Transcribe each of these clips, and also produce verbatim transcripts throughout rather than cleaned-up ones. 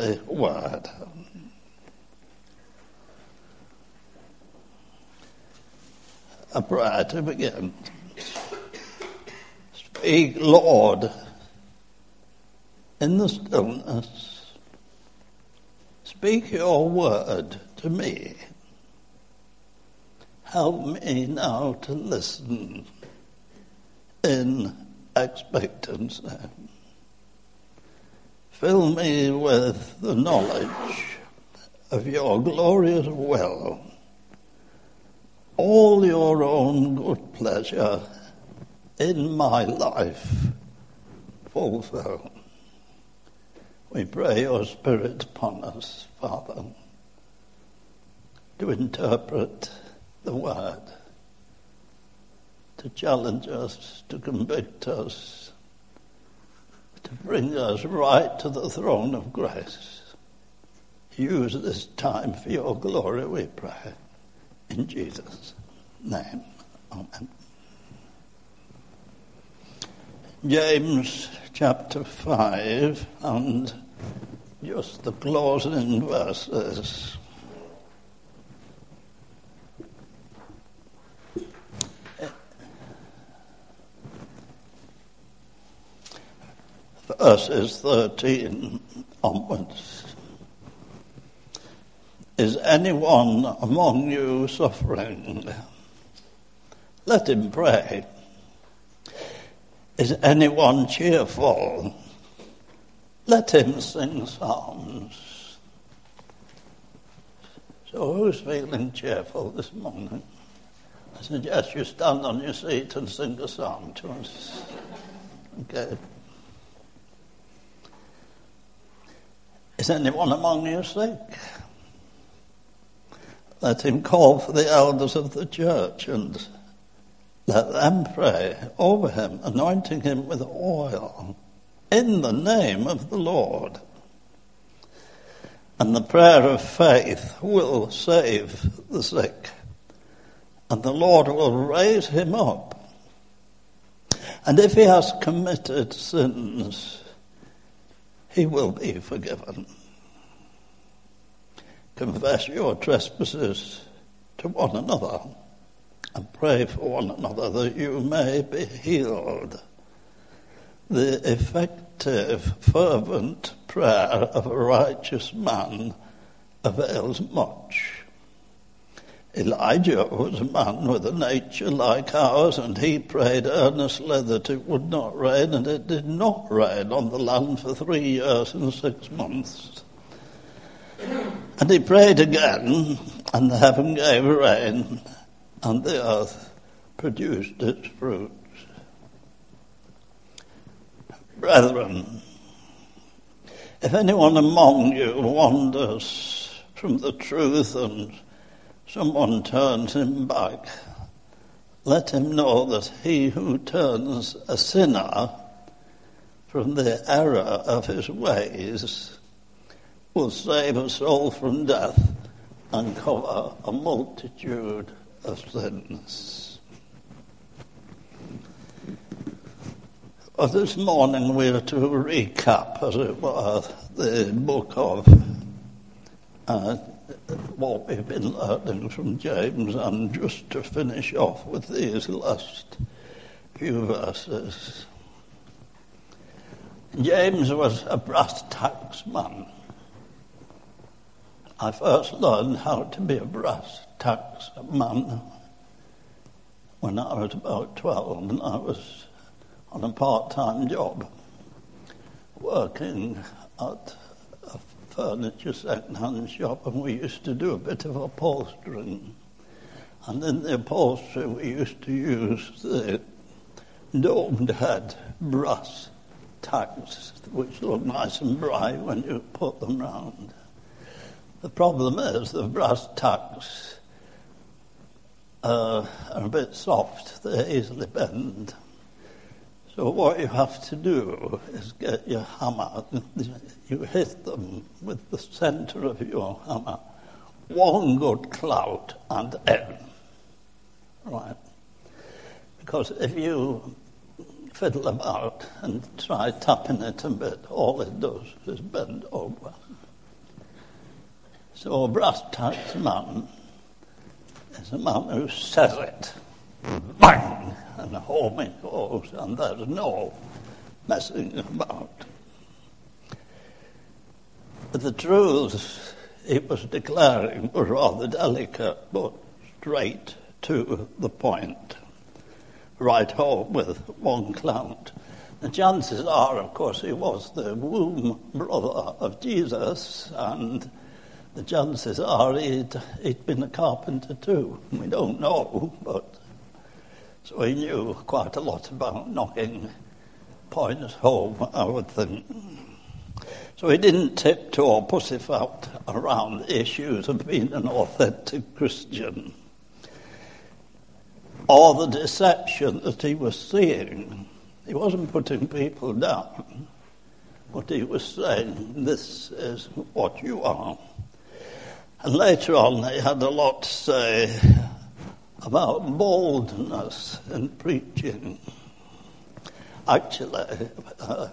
holy word. A prayer to begin. Speak, Lord, in the stillness. Speak your word to me. Help me now to listen in expectancy. Fill me with the knowledge of your glorious will, all your own good pleasure in my life fulfill. We pray your Spirit upon us, Father, to interpret the word, to challenge us, to convict us, to bring us right to the throne of grace. Use this time for your glory, we pray. In Jesus' name, amen. James chapter five, and just the closing verses. Verses thirteen onwards. Is anyone among you suffering? Let him pray. Is anyone cheerful? Let him sing psalms. So who's feeling cheerful this morning? I suggest you stand on your seat and sing a psalm to us. Okay. Is anyone among you sick? Let him call for the elders of the church and let them pray over him, anointing him with oil in the name of the Lord. And the prayer of faith will save the sick, and the Lord will raise him up. And if he has committed sins, he will be forgiven. Confess your trespasses to one another and pray for one another that you may be healed. The effective, fervent prayer of a righteous man avails much. Elijah was a man with a nature like ours, and he prayed earnestly that it would not rain, and it did not rain on the land for three years and six months. And he prayed again, and the heaven gave rain, and the earth produced its fruits. Brethren, if anyone among you wanders from the truth and someone turns him back, let him know that he who turns a sinner from the error of his ways will save a soul from death and cover a multitude of sins. Well, this morning we are to recap, as it were, the book of uh, what we've been learning from James, and just to finish off with these last few verses. James was a brass tacks man. I first learned how to be a brass tacks man when I was about twelve, and I was on a part-time job working at a furniture second-hand shop, and we used to do a bit of upholstering. And in the upholstery we used to use the domed head brass tacks, which look nice and bright when you put them round. The problem is the brass tacks uh, are a bit soft. They easily bend. So what you have to do is get your hammer. You hit them with the centre of your hammer. One good clout and in. Right? Because if you fiddle about and try tapping it a bit, all it does is bend over. So a brass tacks man is a man who says it, bang, and home it goes, and there's no messing about. The truth he was declaring was rather delicate, but straight to the point, right home with one clout. The chances are, of course, he was the womb brother of Jesus, and the chances are he'd, he'd been a carpenter too. We don't know, but so he knew quite a lot about knocking points home, I would think. So he didn't tiptoe or pussyfoot around the issues of being an authentic Christian, or the deception that he was seeing. He wasn't putting people down, but he was saying, this is what you are. And later on, he had a lot to say about boldness in preaching. Actually, uh,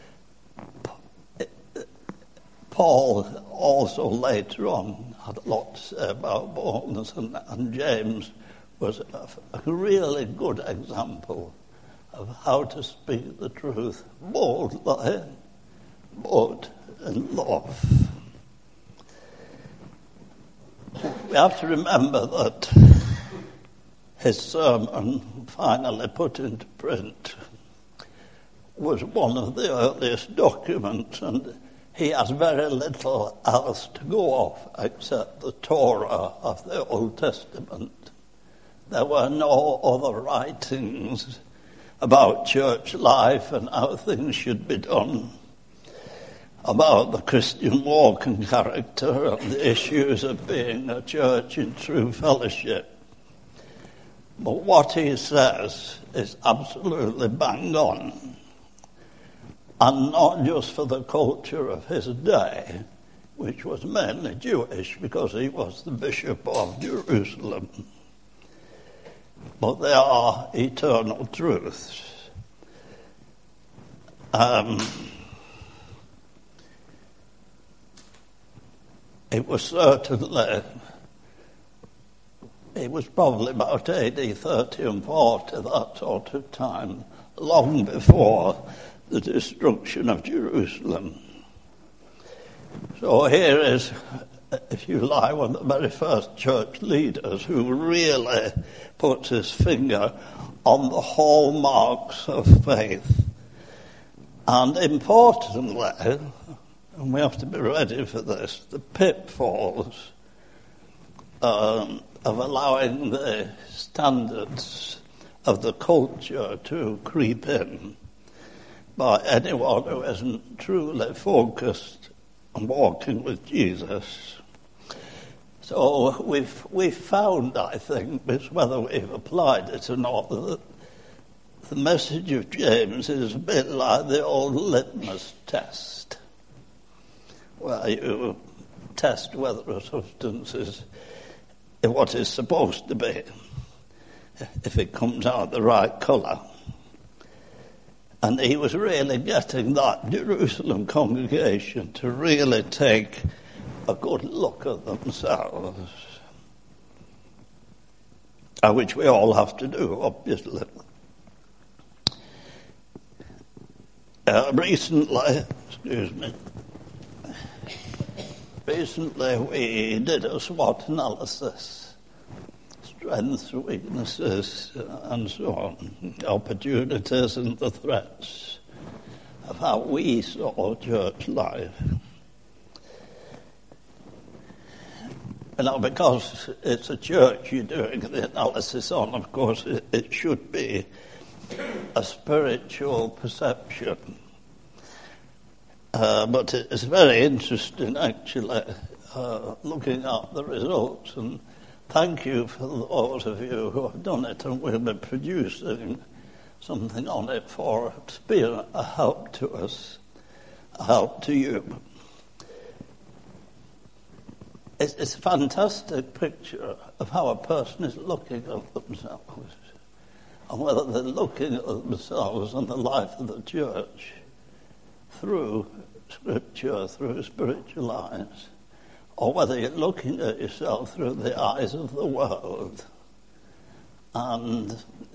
Paul also later on had a lot to say about boldness, and, and James was a, a really good example of how to speak the truth boldly, but in love. We have to remember that his sermon, finally put into print, was one of the earliest documents, and he has very little else to go off except the Torah of the Old Testament. There were no other writings about church life and how things should be done, about the Christian walk and character and the issues of being a church in true fellowship. But what he says is absolutely bang on. And not just for the culture of his day, which was mainly Jewish because he was the Bishop of Jerusalem. But they are eternal truths. Um, it was certainly, it was probably about A D thirty and forty, that sort of time, long before the destruction of Jerusalem. So here is, if you like, one of the very first church leaders who really puts his finger on the hallmarks of faith. And importantly, and we have to be ready for this, the pitfalls um, of allowing the standards of the culture to creep in by anyone who isn't truly focused on walking with Jesus. So we've we've found, I think, whether we've applied it or not, that the message of James is a bit like the old litmus test, where you test whether a substance is what it's supposed to be, if it comes out the right colour. And he was really getting that Jerusalem congregation to really take a good look at themselves, uh, which we all have to do, obviously. Uh, recently, excuse me, recently we did a SWOT analysis, strengths, weaknesses, and so on, opportunities and the threats of how we saw church life. You know, because it's a church you're doing the analysis on, of course, it, it should be a spiritual perception. Uh, but it's very interesting, actually, uh, looking at the results. And thank you for those of you who have done it, and will be producing something on it for it to be a help to us, a help to you. It's, it's a fantastic picture of how a person is looking at themselves, and whether they're looking at themselves and the life of the church through Scripture, through spiritual eyes, or whether you're looking at yourself through the eyes of the world. And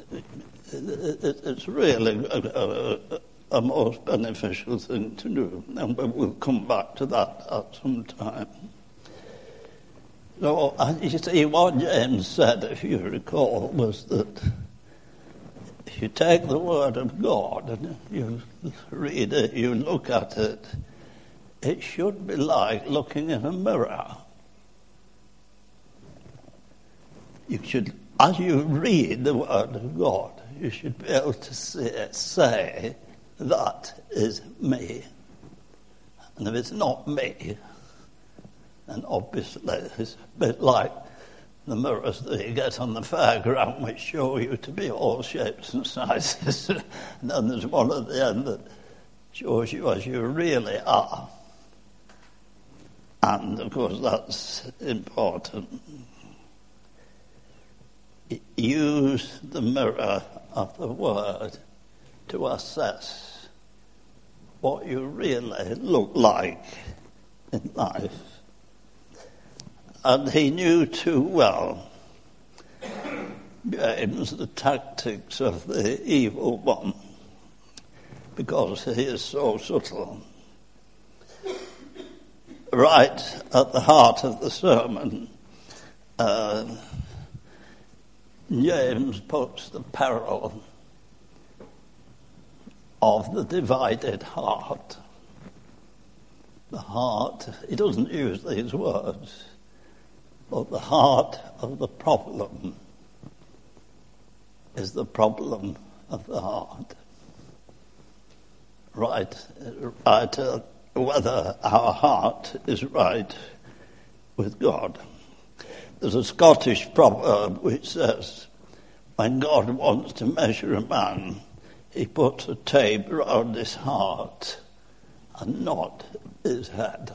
it's really a, a, a most beneficial thing to do. And we'll come back to that at some time. So, you see, what James said, if you recall, was that if you take the Word of God and you read it, you look at it, it should be like looking in a mirror. You should, as you read the Word of God, you should be able to say, say that is me. And if it's not me, then obviously it's a bit like the mirrors that you get on the fairground, which show you to be all shapes and sizes. And then there's one at the end that shows you as you really are. And, of course, that's important. Use the mirror of the Word to assess what you really look like in life. And he knew too well, James, the tactics of the evil one, because he is so subtle. Right at the heart of the sermon, uh, James puts the peril of the divided heart. The heart, he doesn't use these words, but the heart of the problem is the problem of the heart. Right, right uh, whether our heart is right with God. There's a Scottish proverb which says, when God wants to measure a man, he puts a tape around his heart and not his head.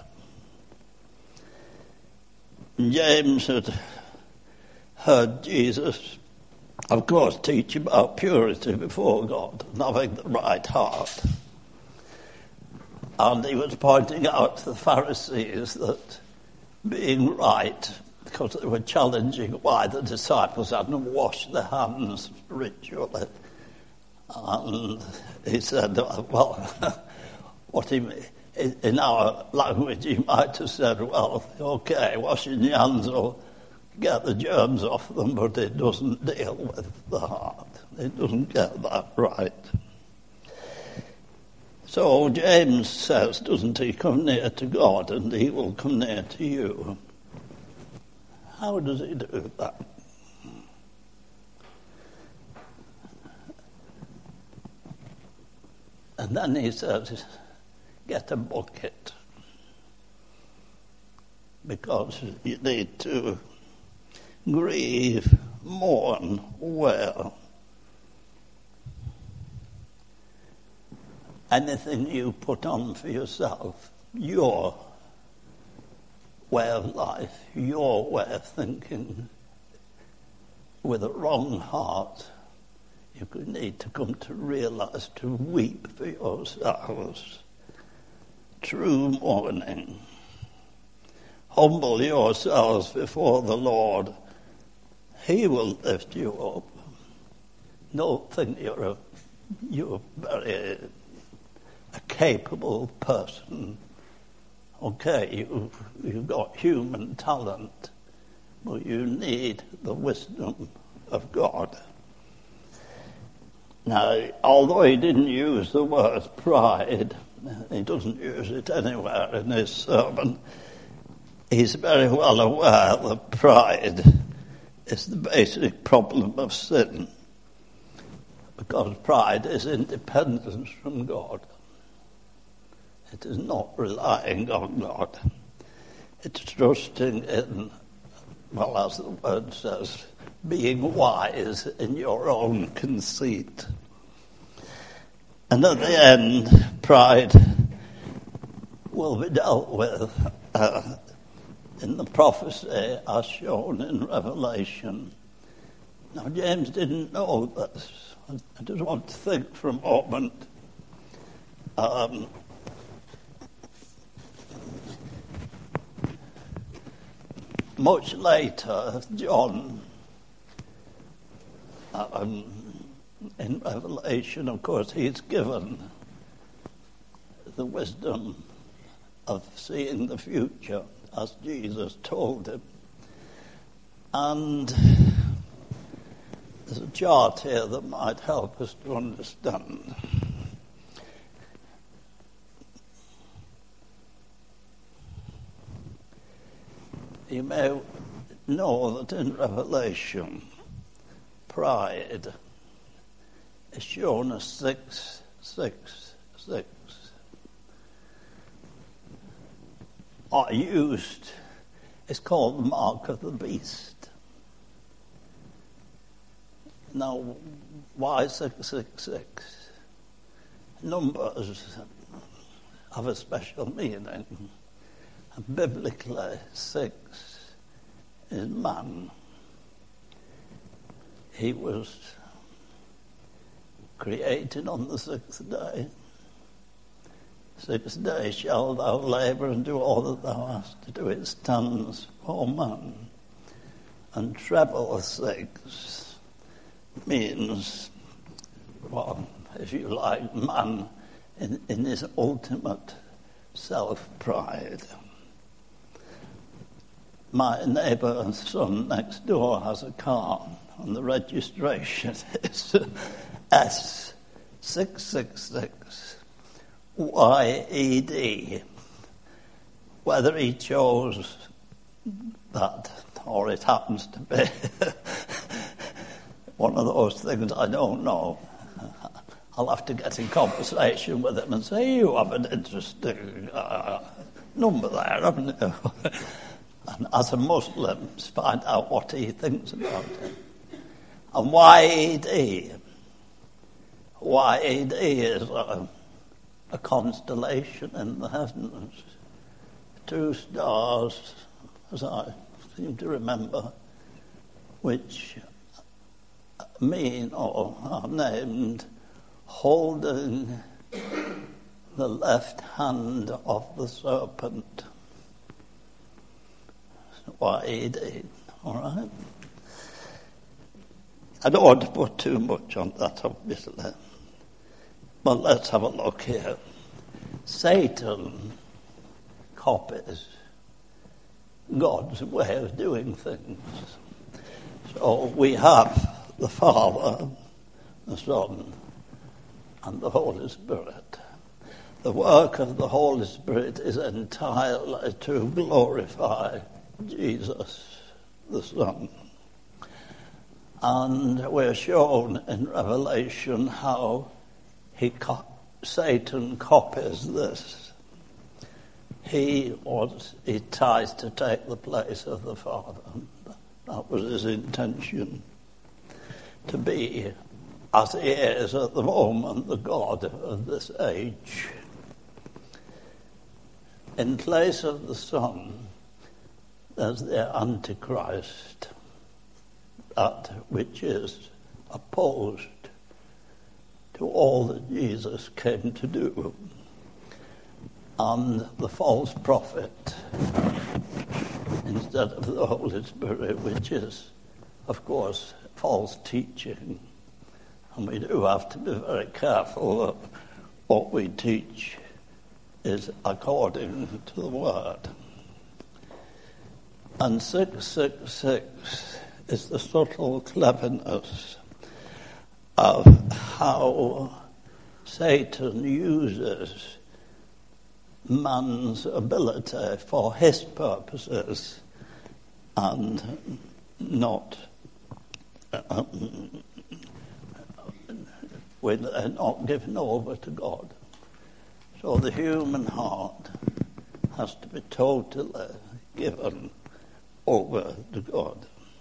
James had heard Jesus, of course, teach about purity before God and having the right heart. And he was pointing out to the Pharisees that being right, because they were challenging why the disciples hadn't washed their hands ritually. And he said, well, what he mean? In our language, he might have said, well, okay, washing your hands will get the germs off them, but it doesn't deal with the heart. It doesn't get that right. So James says, doesn't he, come near to God and he will come near to you. How does he do that? And then he says, get a bucket, because you need to grieve, mourn, wail. Anything you put on for yourself, your way of life, your way of thinking, with a wrong heart, you could need to come to realize, to weep for yourselves. True mourning. Humble yourselves before the Lord. He will lift you up. Don't think you're a, you're very a capable person. Okay, you, you've got human talent, but you need the wisdom of God. Now, although he didn't use the word pride, he doesn't use it anywhere in his sermon, he's very well aware that pride is the basic problem of sin, because pride is independence from God. It is not relying on God. It's trusting in, well, as the word says, being wise in your own conceit. And at the end, pride will be dealt with uh, in the prophecy as shown in Revelation. Now, James didn't know this. I just want to think for a moment. Um, much later, John, um, in Revelation, of course, he's given the wisdom of seeing the future, as Jesus told him. And there's a chart here that might help us to understand. You may know that in Revelation, pride is shown as six, six, six. Or used, it's called the mark of the beast. Now, why six, six, six? Numbers have a special meaning. And biblically, six is man. He was created on the sixth day. Six days shalt thou labour and do all that thou hast to do. It stands for man. And treble six means, well, if you like, man in, in his ultimate self-pride. My neighbour's son next door has a car, and the registration is S six six six Y E D. Whether he chose that or it happens to be one of those things, I don't know. I'll have to get in conversation with him and say, you have an interesting uh, number there, haven't you? And as a Muslim, find out what he thinks about it. And Y E D. Y E D is a, a constellation in the heavens. Two stars, as I seem to remember, which mean or are named holding the left hand of the serpent. Y E D, all right? I don't want to put too much on that, obviously. But let's have a look here. Satan copies God's way of doing things. So we have the Father, the Son, and the Holy Spirit. The work of the Holy Spirit is entirely to glorify Jesus, the Son. And we're shown in Revelation how he co- Satan copies this. He was he tries to take the place of the Father. That was his intention, to be, as he is at the moment, the God of this age. In place of the Son, there's the Antichrist, that which is opposed to all that Jesus came to do, and the false prophet instead of the Holy Spirit, which is, of course, false teaching. And we do have to be very careful that what we teach is according to the Word. And six six six is the subtle cleverness of how Satan uses man's ability for his purposes and not um, we're not given over to God. So the human heart has to be totally given over to God.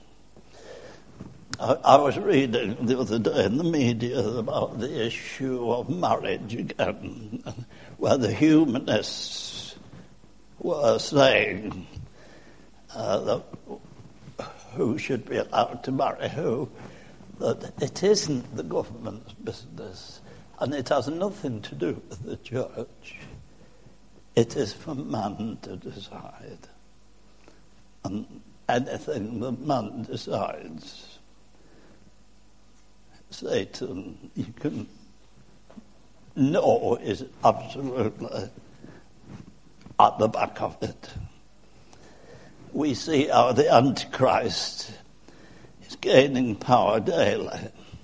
I, I was reading the other day in the media about the issue of marriage again, where the humanists were saying uh, that who should be allowed to marry who, that it isn't the government's business, and it has nothing to do with the church. It is for man to decide. And anything that man decides. Satan, you can know, is absolutely at the back of it. We see how the Antichrist is gaining power daily.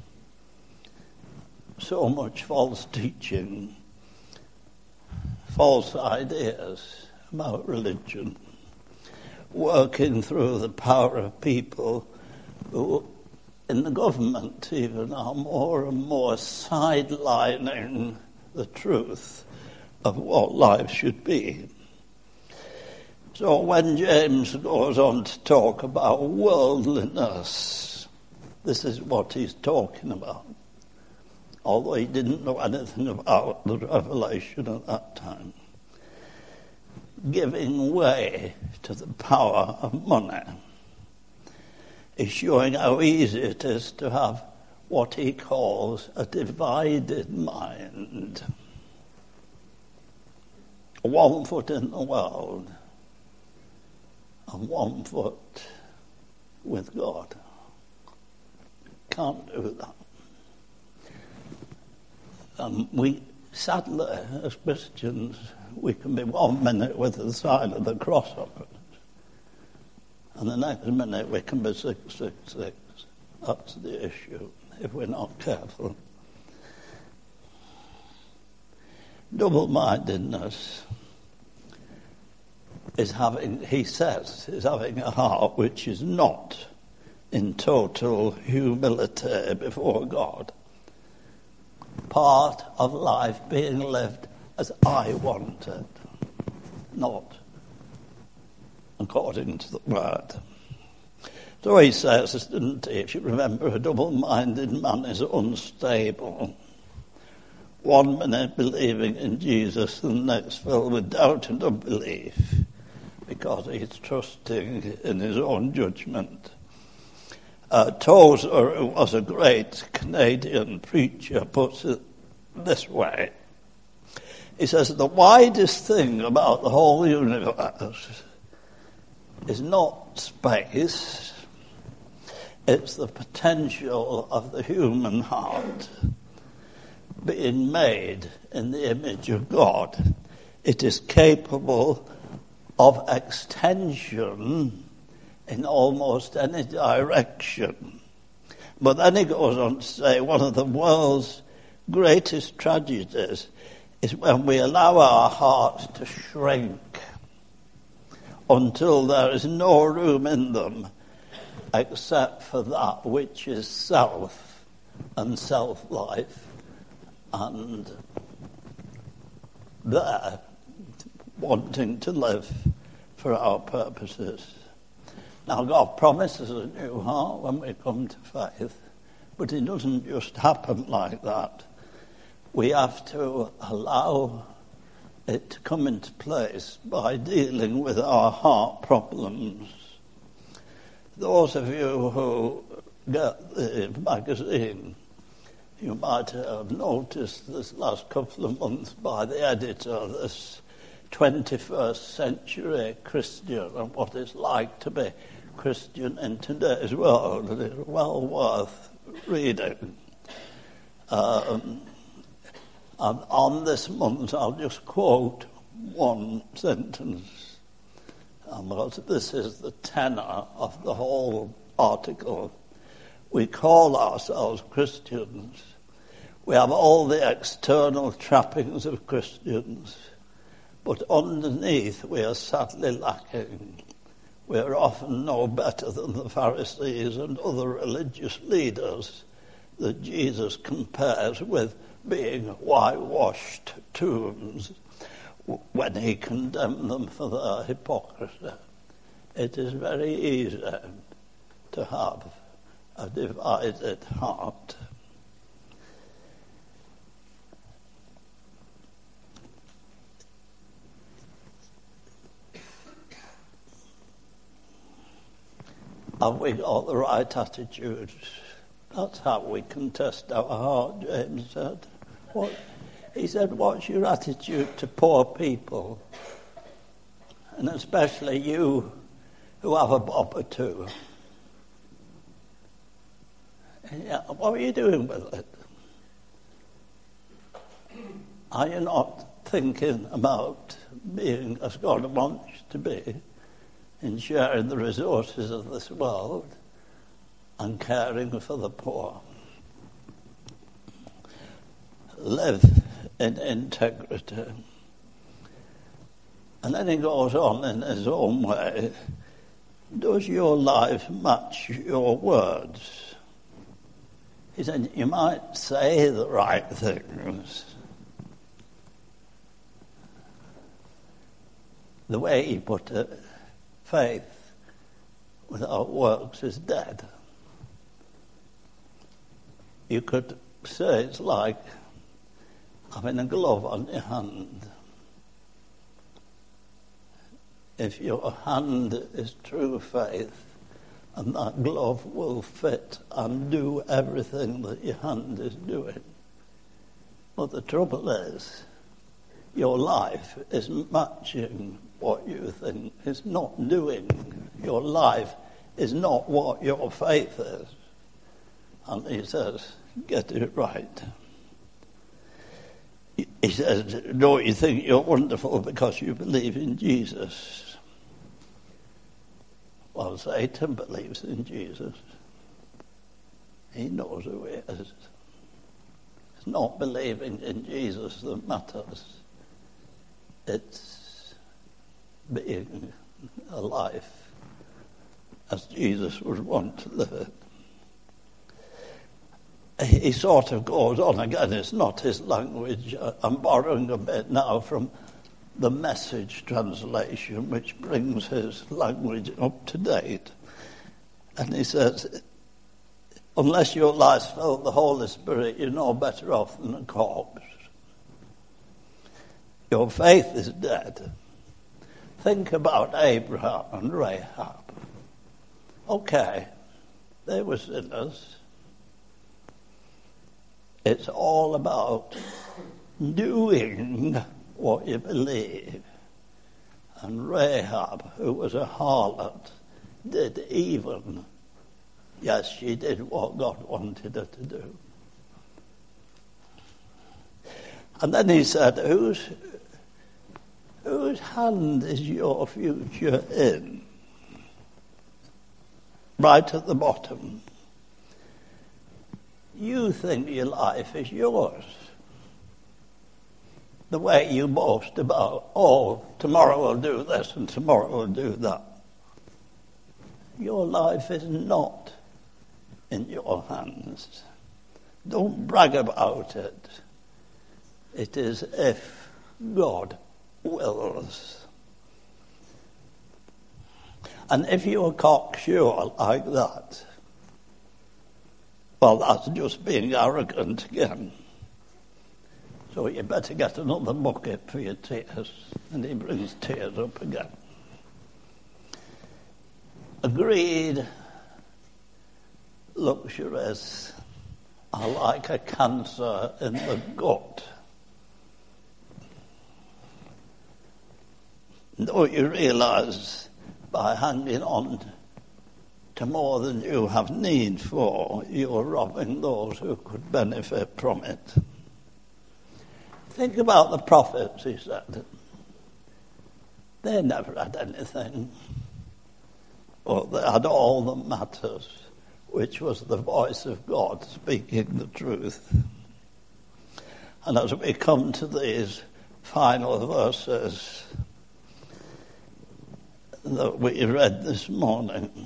So much false teaching, false ideas about religion, working through the power of people who, in the government even, are more and more sidelining the truth of what life should be. So when James goes on to talk about worldliness, this is what he's talking about. Although he didn't know anything about the revelation at that time. Giving way to the power of money is showing how easy it is to have what he calls a divided mind. One foot in the world and one foot with God. Can't do that. And we, sadly, as Christians, we can be one minute with the sign of the cross on it, and the next minute we can be six six six. That's the issue, if we're not careful. Double-mindedness is having, he says, is having a heart which is not in total humility before God. Part of life being lived as I want it, not according to the word. So he says, didn't he, if you remember, a double-minded man is unstable. One minute believing in Jesus, and the next filled with doubt and unbelief, because he's trusting in his own judgment. Uh, Tozer, who was a great Canadian preacher, puts it this way. He says, the widest thing about the whole universe is not space, it's the potential of the human heart being made in the image of God. It is capable of extension in almost any direction. But then he goes on to say one of the world's greatest tragedies is when we allow our hearts to shrink until there is no room in them except for that which is self and self-life, and there wanting to live for our purposes. Now, God promises a new heart when we come to faith, but it doesn't just happen like that. We have to allow it to come into place by dealing with our heart problems. Those of you who get the magazine, you might have noticed this last couple of months by the editor, this twenty-first century Christian and what it's like to be Christian in today's world. It is well worth reading. Um, and on this month, I'll just quote one sentence, um, because this is the tenor of the whole article. We call ourselves Christians. We have all the external trappings of Christians, but underneath we are sadly lacking. We are often no better than the Pharisees and other religious leaders that Jesus compares with being whitewashed tombs when he condemned them for their hypocrisy. It is very easy to have a divided heart. Have we got the right attitude? That's how we can test our heart, James said. What, he said, what's your attitude to poor people? And especially you who have a bob or two. Yeah, what are you doing with it? Are you not thinking about being as God wants you to be in sharing the resources of this world and caring for the poor? Live in integrity. And then he goes on in his own way. Does your life match your words? He said, you might say the right things. The way he put it, faith without works is dead. You could say it's like having a glove on your hand. If your hand is true faith, and that glove will fit and do everything that your hand is doing. But the trouble is, your life is matching what you think. It's not doing. Your life is not what your faith is. And he says, get it right. He says, don't you think you're wonderful because you believe in Jesus? Well, Satan believes in Jesus. He knows who he is. It's not believing in Jesus that matters. It's being a life as Jesus would want to live it. He sort of goes on again. It's not his language. I'm borrowing a bit now from the Message translation, which brings his language up to date. And he says, unless your life's filled with the Holy Spirit, you're no better off than a corpse. Your faith is dead. Think about Abraham and Rahab. Okay, they were sinners. It's all about doing what you believe. And Rahab, who was a harlot, did even. Yes, she did what God wanted her to do. And then he said, whose, whose hand is your future in? Right at the bottom. You think your life is yours. The way you boast about, oh, tomorrow I'll do this and tomorrow I'll do that. Your life is not in your hands. Don't brag about it. It is if God wills. And if you're cocksure like that, well, that's just being arrogant again. So you better get another bucket for your tears. And he brings tears up again. Agreed, luxuries are like a cancer in the gut. Don't you realize by hanging on to more than you have need for, you're robbing those who could benefit from it? Think about the prophets, he said. They never had anything. Well, they had all that matters, which was the voice of God speaking the truth. And as we come to these final verses that we read this morning,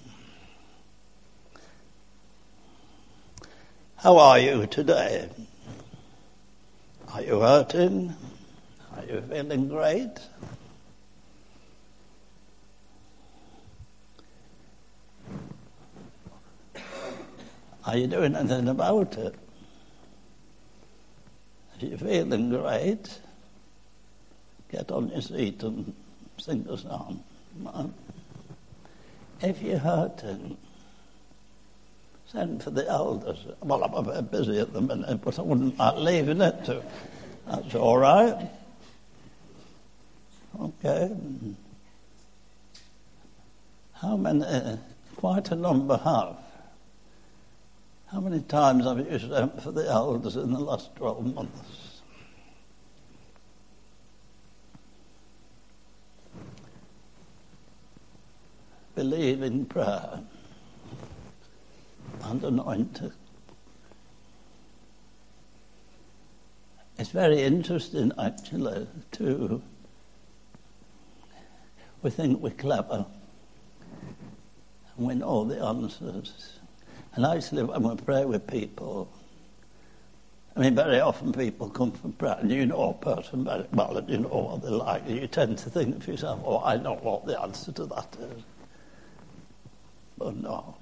how are you today? Are you hurting? Are you feeling great? Are you doing anything about it? If you're feeling great, get on your seat and sing the song. If you're hurting, send for the elders. Well, I'm a bit busy at the minute, but I wouldn't like leaving it to. That's all right. Okay. How many, quite a number have. How many times have you sent for the elders in the last twelve months? Believe in prayer and anointing. It's very interesting, actually, to we think we're clever and we know the answers. And actually, when we pray with people, I mean, very often people come from prayer, and you know a person very well, and you know what they're like, and you tend to think to yourself, oh, I know what the answer to that is. But no.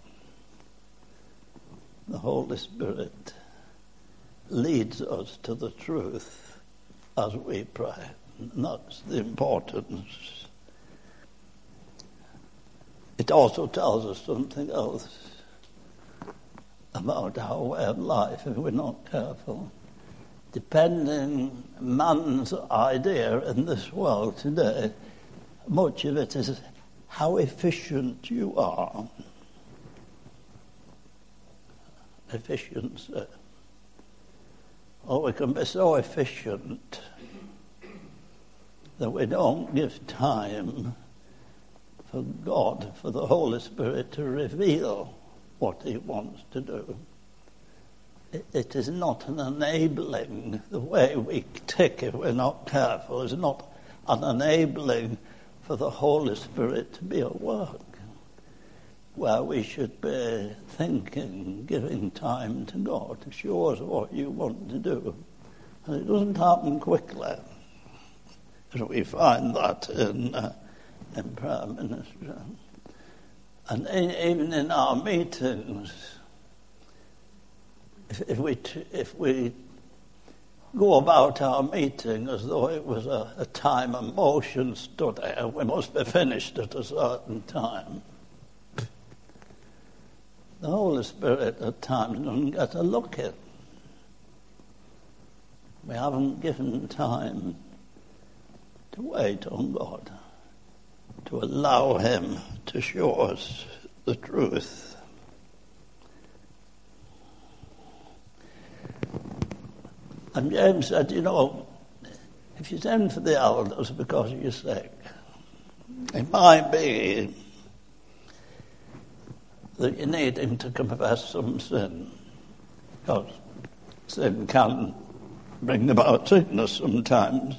The Holy Spirit leads us to the truth as we pray. And that's the importance. It also tells us something else about our way of life if we're not careful. Depending man's idea in this world today, much of it is how efficient you are. Efficiency. Or we can be so efficient that we don't give time for God, for the Holy Spirit to reveal what he wants to do. It, it is not an enabling, the way we tick if we're not careful, is not an enabling for the Holy Spirit to be at work, where we should be thinking, giving time to God to show us what you want to do. And it doesn't happen quickly. So we find that in, uh, in prayer ministry. And in, even in our meetings, if, if we t- if we go about our meeting as though it was a, a time and motion study, we must be finished at a certain time. The Holy Spirit at times doesn't get a look in. We haven't given time to wait on God, to allow him to show us the truth. And James said, you know, if you send for the elders because you're sick, it might be that you need him to confess some sin, because sin can bring about sickness sometimes.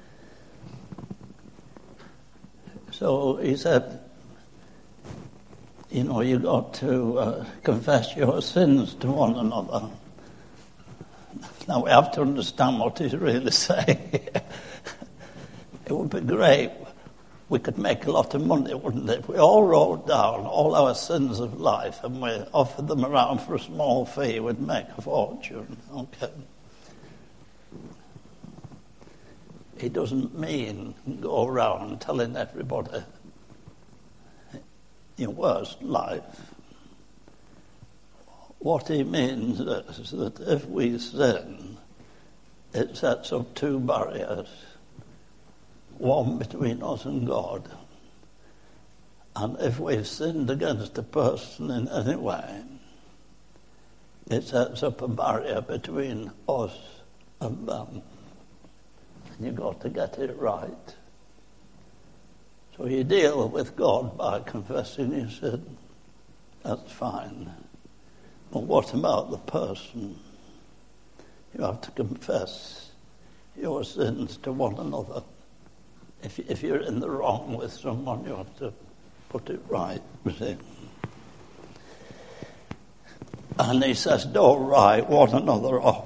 So he said, you know, you got to uh, confess your sins to one another. Now we have to understand what he's really saying. It would be great. We could make a lot of money, wouldn't it? If we all wrote down all our sins of life and we offered them around for a small fee, we'd make a fortune. Okay. He doesn't mean go around telling everybody your worst life. What he means is that if we sin, it sets up two barriers. One between us and God. And if we've sinned against a person in any way, it sets up a barrier between us and them. And you've got to get it right. So you deal with God by confessing your sin. That's fine. But what about the person? You have to confess your sins to one another. If, if you're in the wrong with someone, you have to put it right with him. And he says, don't write one another off,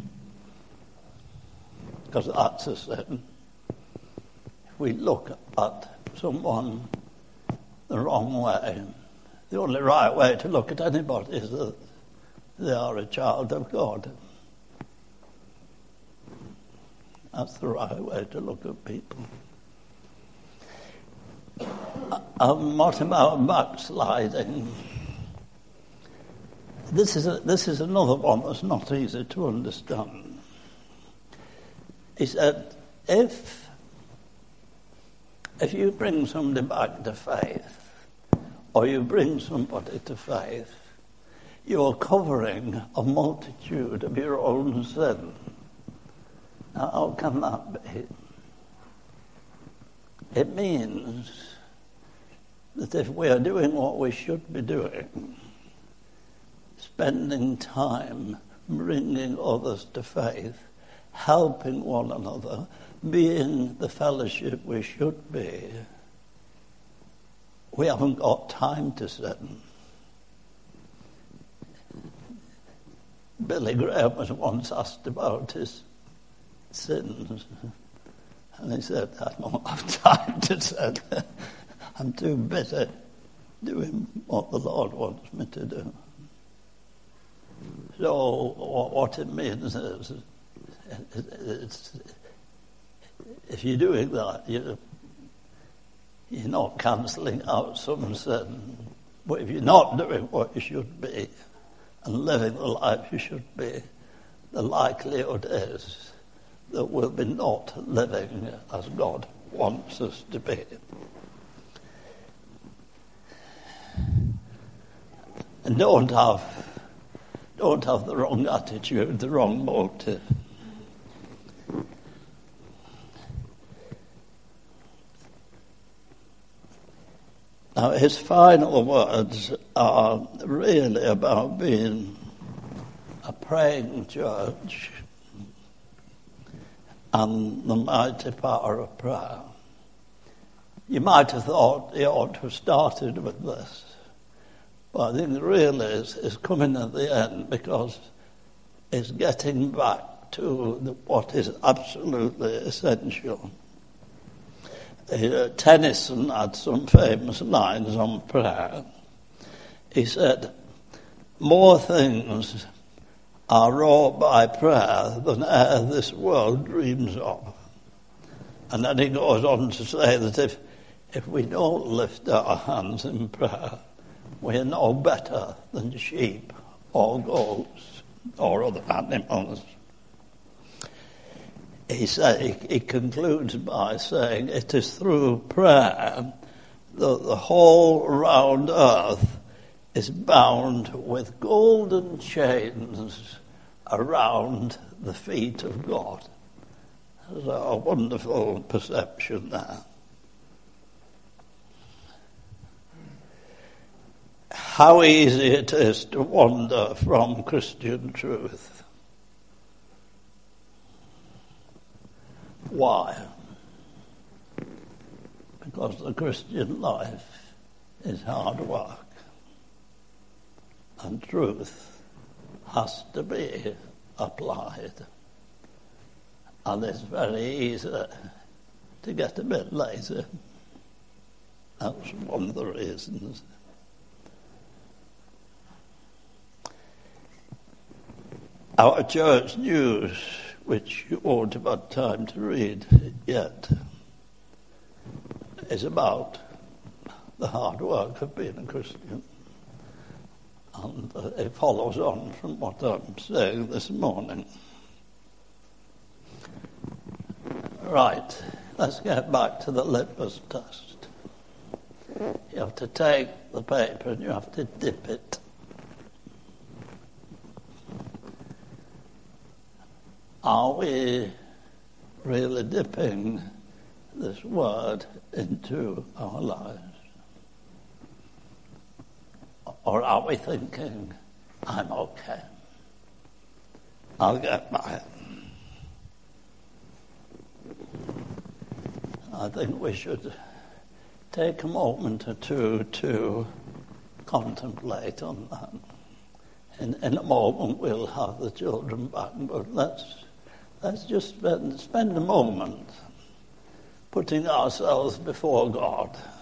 because that's a sin. If we look at someone the wrong way, the only right way to look at anybody is that they are a child of God. That's the right way to look at people. And what about backsliding? This is a, this is another one that's not easy to understand. He said, if if you bring somebody back to faith, or you bring somebody to faith, you're covering a multitude of your own sin. Now, how can that be? It means that if we are doing what we should be doing, spending time bringing others to faith, helping one another, being the fellowship we should be, we haven't got time to sin. Billy Graham was once asked about his sins, and he said, I don't have time to sin. I'm too busy doing what the Lord wants me to do. So what it means is, it's, if you're doing that, you're, you're not cancelling out some sin. But if you're not doing what you should be and living the life you should be, the likelihood is that we'll be not living as God wants us to be. And don't have, don't have the wrong attitude, the wrong motive. Now, his final words are really about being a praying church and the mighty power of prayer. You might have thought he ought to have started with this, but I think it really is, is coming at the end, because it's getting back to the, what is absolutely essential. Uh, Tennyson had some famous lines on prayer. He said, more things are wrought by prayer than e'er this world dreams of. And then he goes on to say that if, if we don't lift our hands in prayer, we are no better than sheep or goats or other animals. He said, he, he concludes by saying, it is through prayer that the whole round earth is bound with golden chains around the feet of God. There's a wonderful perception there. How easy it is to wander from Christian truth. Why? Because the Christian life is hard work. And truth has to be applied. And it's very easy to get a bit lazy. That's one of the reasons. Our church news, which you won't have had time to read yet, is about the hard work of being a Christian. And it follows on from what I'm saying this morning. Right, let's get back to the litmus test. You have to take the paper and you have to dip it. Are we really dipping this word into our lives? Or are we thinking, I'm okay, I'll get by it? I think we should take a moment or two to contemplate on that. In, in a moment we'll have the children back, but let's let's just spend, spend a moment putting ourselves before God